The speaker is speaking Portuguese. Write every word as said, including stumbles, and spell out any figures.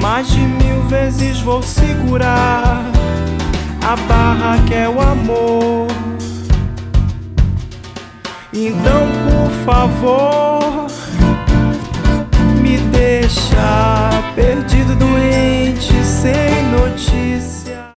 Mais de mil vezes vou segurar a barra que é o amor. Então, por favor,